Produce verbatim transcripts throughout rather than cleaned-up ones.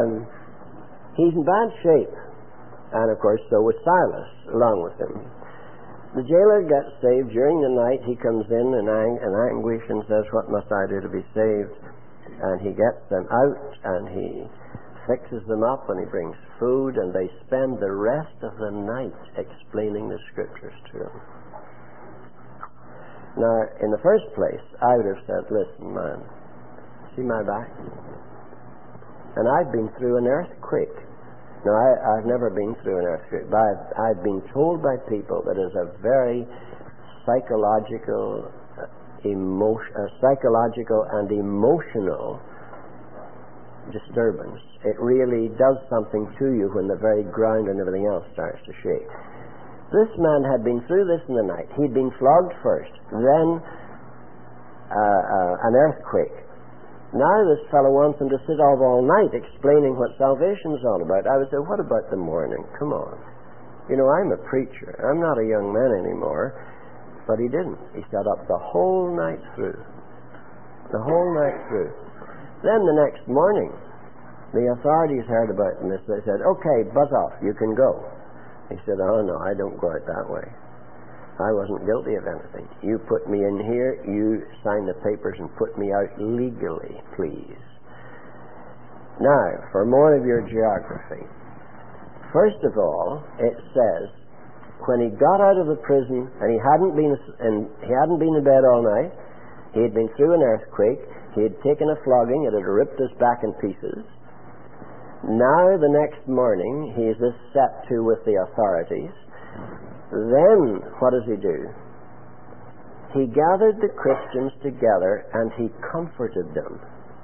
um, he's in bad shape. And, of course, so was Silas, along with him. The jailer gets saved. During the night, he comes in in, ang- in anguish and says, what must I do to be saved? And he gets them out, and he fixes them up, and he brings food, and they spend the rest of the night explaining the Scriptures to him. Now, in the first place, I would have said, listen, man, see my back? And I've been through an earthquake. Now, I, I've never been through an earthquake, but I've, I've been told by people that it's a very psychological, uh, emotion, uh, psychological and emotional disturbance. It really does something to you when the very ground and everything else starts to shake. This man had been through this in the night. He'd been flogged first, then uh, uh, an earthquake. Now this fellow wants him to sit off all night explaining what salvation's all about. I would say, what about the morning? Come on. You know, I'm a preacher. I'm not a young man anymore. But he didn't. He sat up the whole night through. The whole night through. Then the next morning, the authorities heard about this. They said, okay, buzz off. You can go. He said, oh no, I don't go out that way. I wasn't guilty of anything. You put me in here, you sign the papers and put me out legally, please. Now, for more of your geography. First of all, it says, when he got out of the prison, and he hadn't been in, he hadn't been in bed all night, he had been through an earthquake, he had taken a flogging, it had ripped his back in pieces. Now, the next morning, he is set to with the authorities. Then, what does he do? He gathered the Christians together and he comforted them.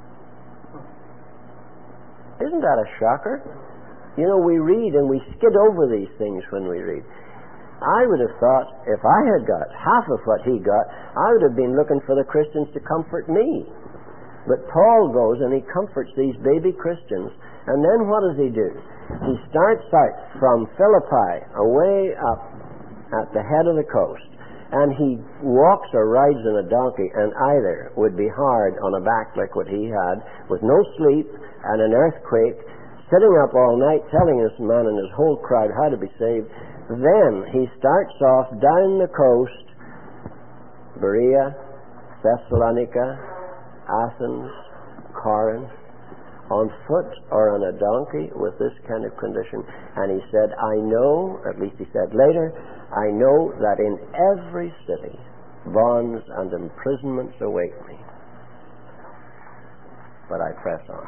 Isn't that a shocker? You know, we read and we skid over these things when we read. I would have thought if I had got half of what he got, I would have been looking for the Christians to comfort me. But Paul goes and he comforts these baby Christians. And then what does he do? He starts out from Philippi, away up at the head of the coast, and he walks or rides in a donkey, and either would be hard on a back like what he had, with no sleep and an earthquake, sitting up all night telling this man and his whole crowd how to be saved. Then he starts off down the coast, Berea, Thessalonica, Athens, Corinth, on foot or on a donkey with this kind of condition. And he said, I know, at least he said later, I know that in every city bonds and imprisonments await me. But I press on.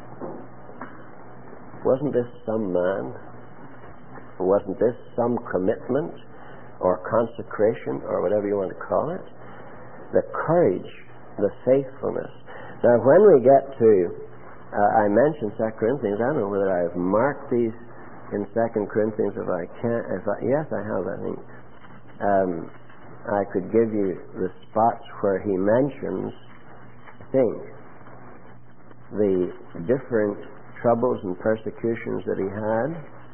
Wasn't this some man? Wasn't this some commitment or consecration or whatever you want to call it? The courage, the faithfulness. Now when we get to Uh, I mentioned Second Corinthians. I don't know whether I've marked these in Second Corinthians. If I can't, if I, yes, I have. I think um, I could give you the spots where he mentions, I think, the different troubles and persecutions that he had.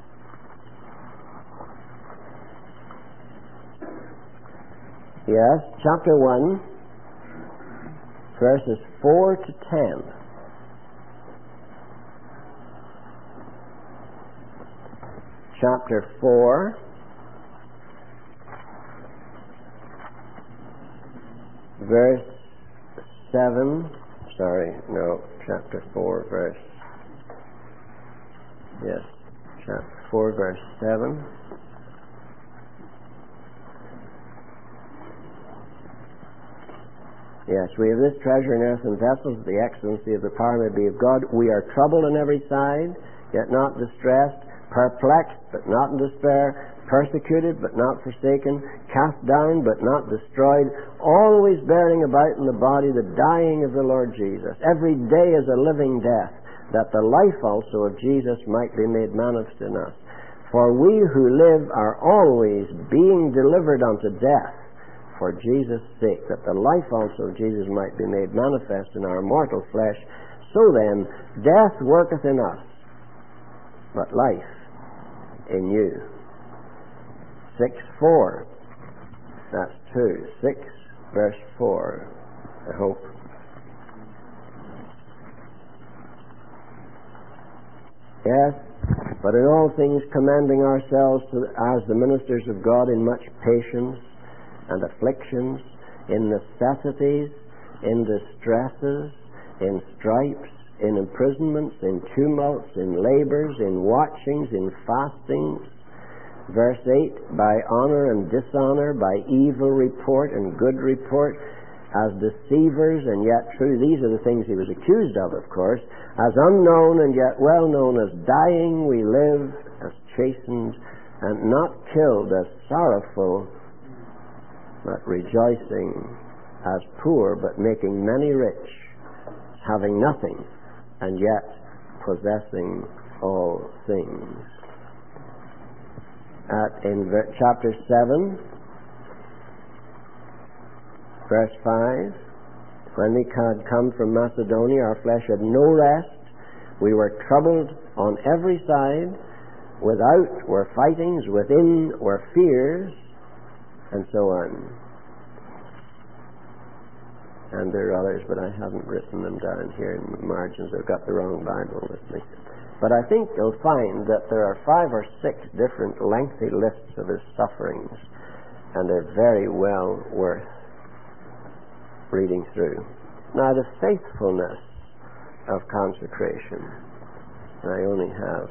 Yes, chapter one, verses four to ten. Chapter four, verse seven. Sorry, no, chapter four, verse. Yes, chapter four, verse seven. Yes, we have this treasure in earthen vessels, the excellency of the power may be of God. We are troubled on every side, yet not distressed. Perplexed, but not in despair, persecuted, but not forsaken, cast down, but not destroyed, always bearing about in the body the dying of the Lord Jesus. Every day is a living death, that the life also of Jesus might be made manifest in us. For we who live are always being delivered unto death for Jesus' sake, that the life also of Jesus might be made manifest in our mortal flesh. So then, death worketh in us, but life in you. Six four. That's two. Six verse four. I hope. Yes, but in all things commending ourselves to, as the ministers of God in much patience and afflictions, in necessities, in distresses, in stripes, in imprisonments, in tumults, in labors, in watchings, in fastings. Verse eight, by honor and dishonor, by evil report and good report, as deceivers and yet true. These are the things he was accused of, of course. As unknown and yet well known, as dying we live, as chastened, and not killed, as sorrowful, but rejoicing, as poor, but making many rich, having nothing, and yet possessing all things. At, in ver- chapter seven, verse five, when we had come from Macedonia, our flesh had no rest. We were troubled on every side. Without were fightings, within were fears, and so on. And there are others, but I haven't written them down here in the margins. I've got the wrong Bible with me. But I think you'll find that there are five or six different lengthy lists of his sufferings, and they're very well worth reading through. Now, the faithfulness of consecration. I only have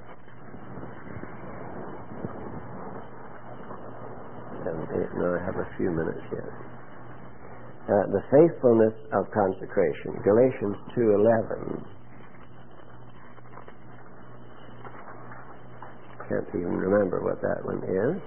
seven, eight, no, I have a few minutes yet. Uh, the faithfulness of consecration. Galatians two eleven. Can't even remember what that one is.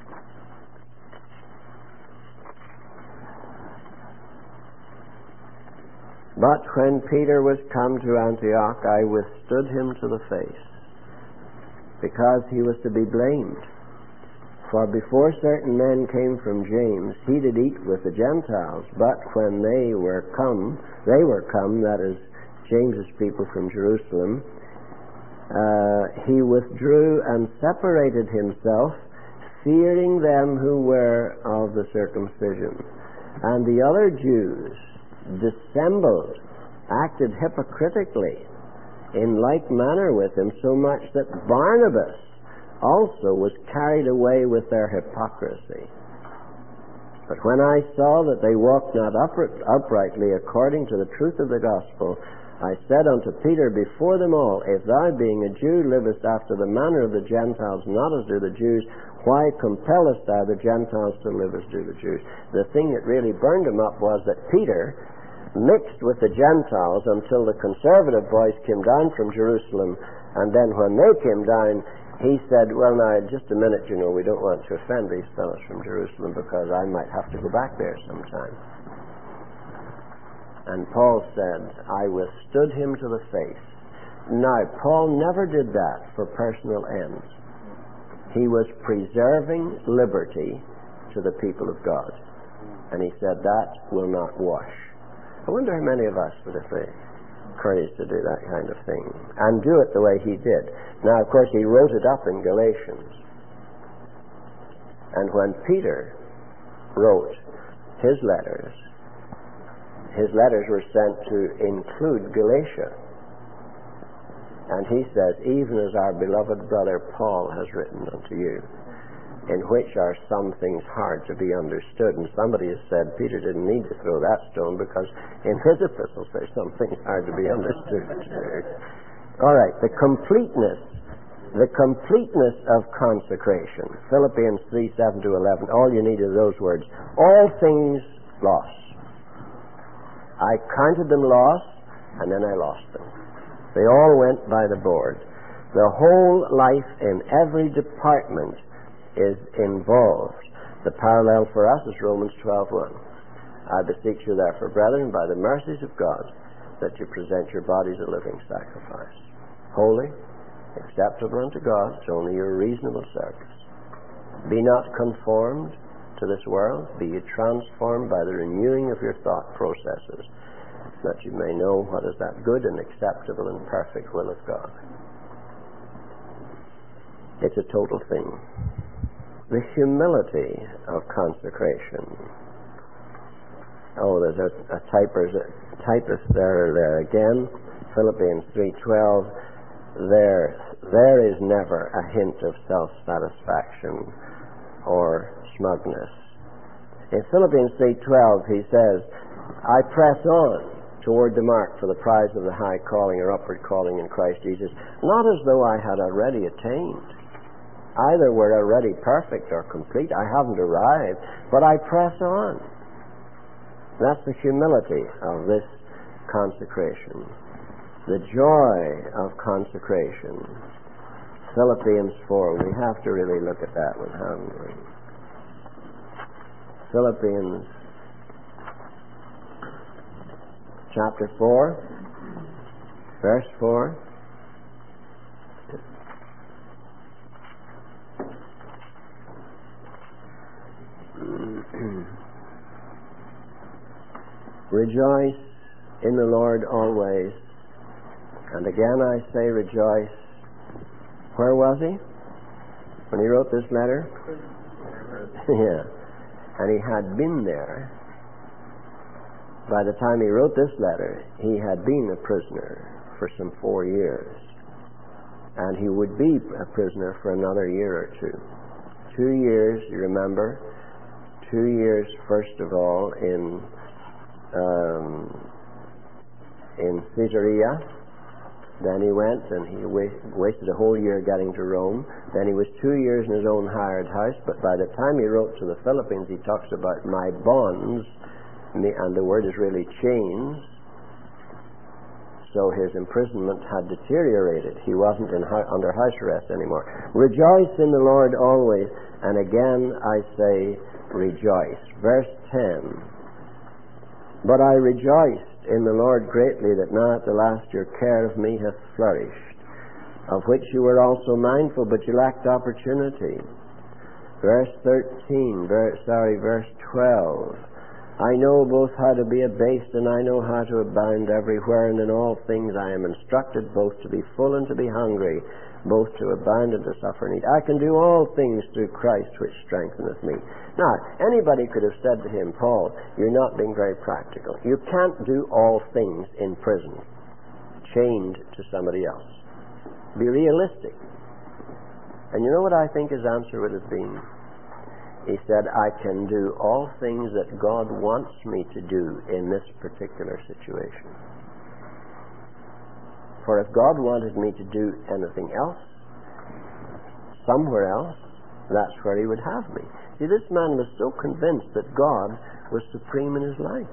But when Peter was come to Antioch, I withstood him to the face, because he was to be blamed. For before certain men came from James, he did eat with the Gentiles. But when they were come, they were come, that is, James's people from Jerusalem, Uh, he withdrew and separated himself, fearing them who were of the circumcision. And the other Jews dissembled, acted hypocritically in like manner with him, so much that Barnabas also was carried away with their hypocrisy. But when I saw that they walked not uprightly according to the truth of the gospel, I said unto Peter before them all, if thou being a Jew livest after the manner of the Gentiles, not as do the Jews, why compellest thou the Gentiles to live as do the Jews? The thing that really burned him up was that Peter mixed with the Gentiles until the conservative boys came down from Jerusalem, and then when they came down, he said, well, now, just a minute, you know, we don't want to offend these fellows from Jerusalem because I might have to go back there sometime. And Paul said, I withstood him to the face. Now, Paul never did that for personal ends. He was preserving liberty to the people of God. And he said, that will not wash. I wonder how many of us would have the courage to do that kind of thing and do it the way he did. Now, of course, he wrote it up in Galatians. And when Peter wrote his letters, his letters were sent to include Galatia. And he says, even as our beloved brother Paul has written unto you, in which are some things hard to be understood. And somebody has said Peter didn't need to throw that stone because in his epistles there's some things hard to be understood. All right, the completeness, the completeness of consecration. Philippians three, seven to eleven. All you need are those words. All things lost. I counted them lost, and then I lost them. They all went by the board. The whole life in every department is involved. The parallel for us is Romans twelve one. I beseech you therefore, brethren, by the mercies of God, that you present your bodies a living sacrifice, holy, acceptable unto God, it's only your reasonable service. Be not conformed to this world, be ye transformed by the renewing of your thought processes, that you may know what is that good and acceptable and perfect will of God. It's a total thing. The humility of consecration. Oh, there's a, a, typers, a typist there, there again. Philippians three twelve. there, there is never a hint of self-satisfaction or smugness. In Philippians three twelve, he says, I press on toward the mark for the prize of the high calling or upward calling in Christ Jesus, not as though I had already attained. Either we're already perfect or complete. I haven't arrived, but I press on. That's the humility of this consecration. The joy of consecration. Philippians four. We have to really look at that one, haven't we? Philippians chapter four, verse four. Rejoice in the Lord always. And again I say rejoice. Where was he when he wrote this letter? Yeah. And he had been there. By the time he wrote this letter, he had been a prisoner for some four years. And he would be a prisoner for another year or two. Two years, you remember? Two years, first of all, in um, in Caesarea. Then he went and he wa- wasted a whole year getting to Rome. Then he was two years in his own hired house. But by the time he wrote to the Philippines, he talks about my bonds, and the word is really chains. So his imprisonment had deteriorated. He wasn't in ho- under house arrest anymore. Rejoice in the Lord always. And again I say rejoice. Verse ten. But I rejoiced in the Lord greatly that now at the last your care of me hath flourished, of which you were also mindful, but you lacked opportunity. Verse thirteen, verse, sorry, verse twelve. I know both how to be abased and I know how to abound everywhere, and in all things I am instructed both to be full and to be hungry, both to abound and to suffer need. I can do all things through Christ which strengtheneth me. Now, anybody could have said to him, Paul, you're not being very practical. You can't do all things in prison, chained to somebody else. Be realistic. And you know what I think his answer would have been? He said, I can do all things that God wants me to do in this particular situation. For if God wanted me to do anything else, somewhere else, that's where he would have me. See, this man was so convinced that God was supreme in his life.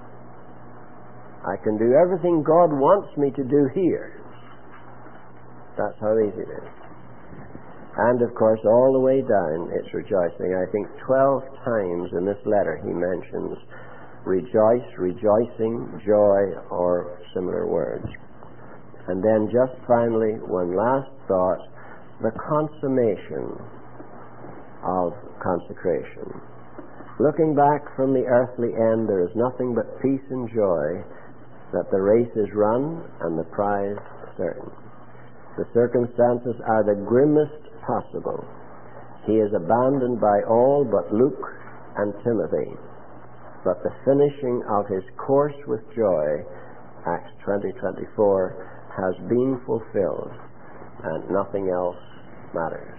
I can do everything God wants me to do here. That's how easy it is. And of course, all the way down, it's rejoicing. I think twelve times in this letter he mentions rejoice, rejoicing, joy, or similar words. And then just finally, one last thought, the consummation of consecration. Looking back from the earthly end, there is nothing but peace and joy, that the race is run and the prize certain. The circumstances are the grimmest possible. He is abandoned by all but Luke and Timothy. But the finishing of his course with joy, Acts twenty twenty-four, has been fulfilled, and nothing else matters.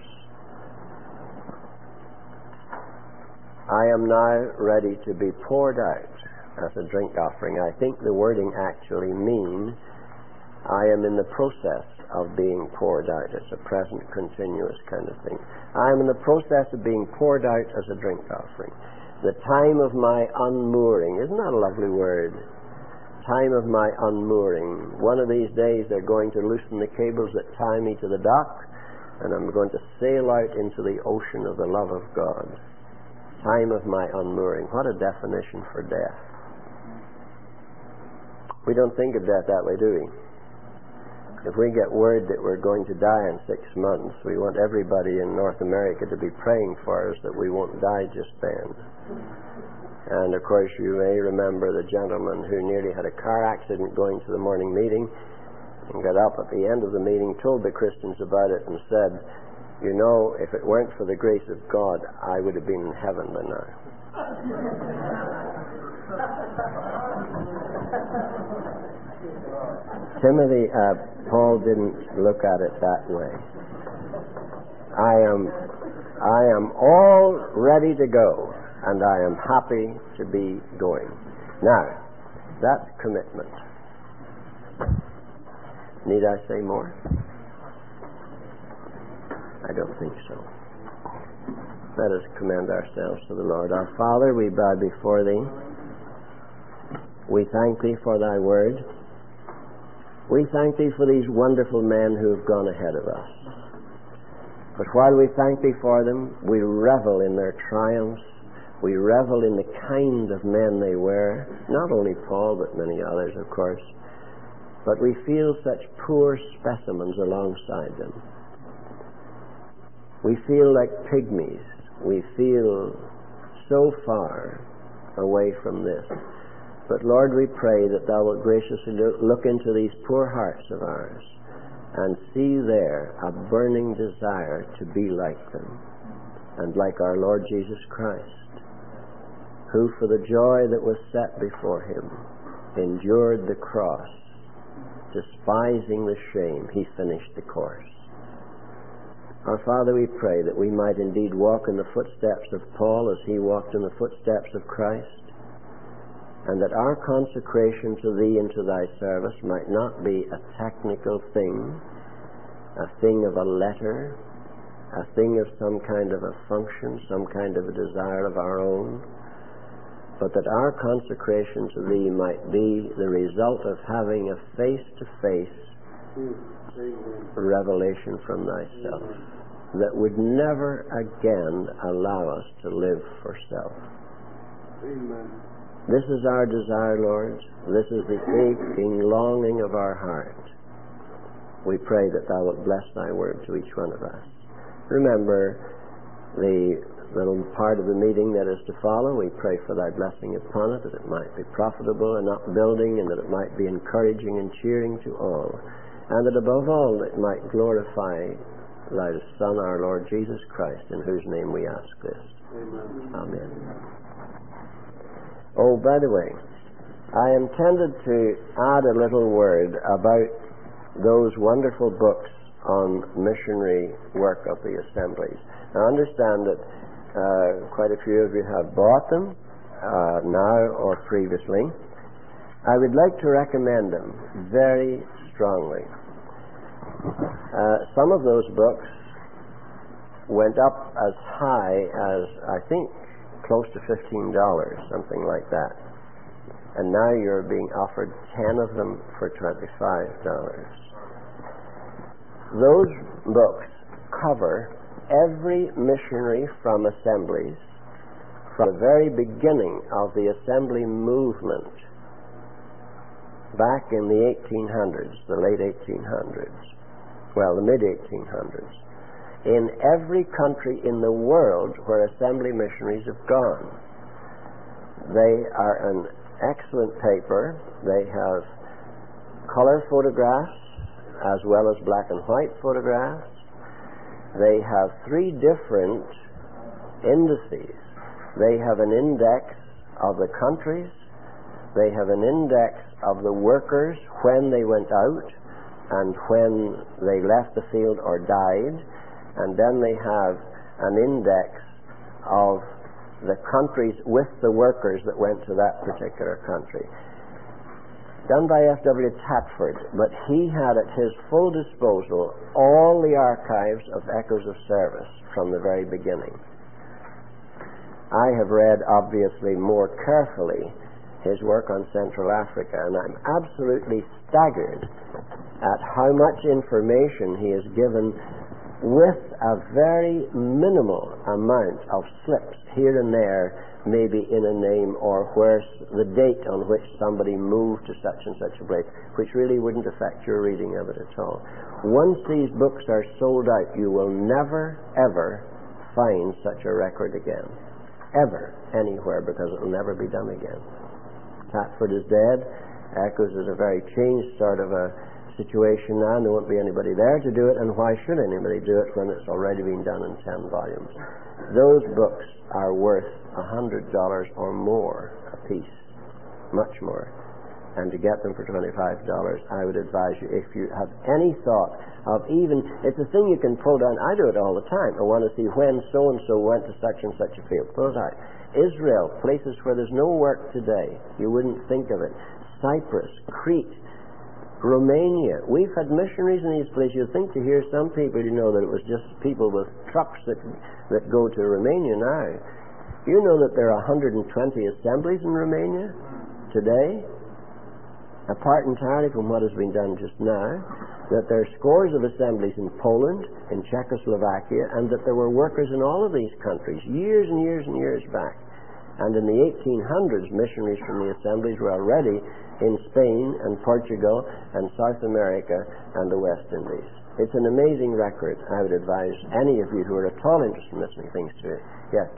I am now ready to be poured out as a drink offering. I think the wording actually means I am in the process of being poured out. It's a present continuous kind of thing. I am in the process of being poured out as a drink offering. The time of my unmooring. Isn't that a lovely word? Time of my unmooring. One of these days they're going to loosen the cables that tie me to the dock, and I'm going to sail out into the ocean of the love of God. Time of my unmooring. What a definition for death. We don't think of death that way, do we? If we get word that we're going to die in six months, we want everybody in North America to be praying for us that we won't die just then. And of course you may remember the gentleman who nearly had a car accident going to the morning meeting, and got up at the end of the meeting, told the Christians about it, and said, you know, if it weren't for the grace of God, I would have been in heaven by now. Timothy, uh, Paul didn't look at it that way. I am, I am all ready to go, and I am happy to be going. Now, that's commitment. Need I say more? I don't think so. Let us commend ourselves to the Lord. Our Father, we bow before Thee. We thank Thee for Thy word. We thank Thee for these wonderful men who have gone ahead of us. But while we thank Thee for them, we revel in their triumphs. We revel in the kind of men they were. Not only Paul, but many others, of course. But we feel such poor specimens alongside them. We feel like pygmies. We feel so far away from this. But Lord, we pray that Thou wilt graciously look into these poor hearts of ours and see there a burning desire to be like them and like our Lord Jesus Christ, who for the joy that was set before Him endured the cross, despising the shame. He finished the course. Our Father, we pray that we might indeed walk in the footsteps of Paul as he walked in the footsteps of Christ, and that our consecration to Thee and to Thy service might not be a technical thing, a thing of a letter, a thing of some kind of a function, some kind of a desire of our own, but that our consecration to Thee might be the result of having a face-to-face revelation from Thyself that would never again allow us to live for self. Amen. This is our desire, Lord. This is the aching longing of our heart. We pray that Thou wilt bless Thy word to each one of us. Remember the little part of the meeting that is to follow. We pray for Thy blessing upon it, that it might be profitable and upbuilding, and that it might be encouraging and cheering to all, and that above all it might glorify Thy Son, our Lord Jesus Christ, in whose name we ask this. Amen. Amen. Oh, by the way, I intended to add a little word about those wonderful books on missionary work of the assemblies. I understand that uh, quite a few of you have bought them uh, now or previously. I would like to recommend them very strongly. Uh, some of those books went up as high as, I think, close to fifteen dollars, something like that. And now you're being offered ten of them for twenty-five dollars. Those books cover every missionary from assemblies, from the very beginning of the assembly movement back in the eighteen hundreds, the late eighteen hundreds, well, the mid eighteen hundreds, in every country in the world where assembly missionaries have gone. They are an excellent paper. They have color photographs as well as black and white photographs. They have three different indices. They have an index of the countries. They have an index of the workers when they went out and when they left the field or died. And then they have an index of the countries with the workers that went to that particular country. Done by F W Tatford, but he had at his full disposal all the archives of Echoes of Service from the very beginning. I have read, obviously, more carefully his work on Central Africa, and I'm absolutely staggered at how much information he has given with a very minimal amount of slips here and there, maybe in a name or where the date on which somebody moved to such and such a place, which really wouldn't affect your reading of it at all. Once these books are sold out, you will never, ever find such a record again. Ever, anywhere, because it will never be done again. Tatford is dead. Echoes is a very changed sort of a situation now, and there won't be anybody there to do it, and why should anybody do it when it's already been done in ten volumes? Those books are worth a hundred dollars or more a piece, much more. and to get them for twenty-five dollars, I would advise you, if you have any thought of even, it's a thing you can pull down. I do it all the time. I want to see when so-and-so went to such and such a field. Pull it out. Israel, places where there's no work today. You wouldn't think of it. Cyprus, Crete, Romania. We've had missionaries in these places. You'd think to hear some people, you know, that it was just people with trucks that, that go to Romania now. You know that there are one hundred twenty assemblies in Romania today, apart entirely from what has been done just now, that there are scores of assemblies in Poland, in Czechoslovakia, and that there were workers in all of these countries years and years and years back. And in the eighteen hundreds, missionaries from the assemblies were already in Spain and Portugal and South America and the West Indies. It's an amazing record. I would advise any of you who are at all interested in listening things to it. Yes.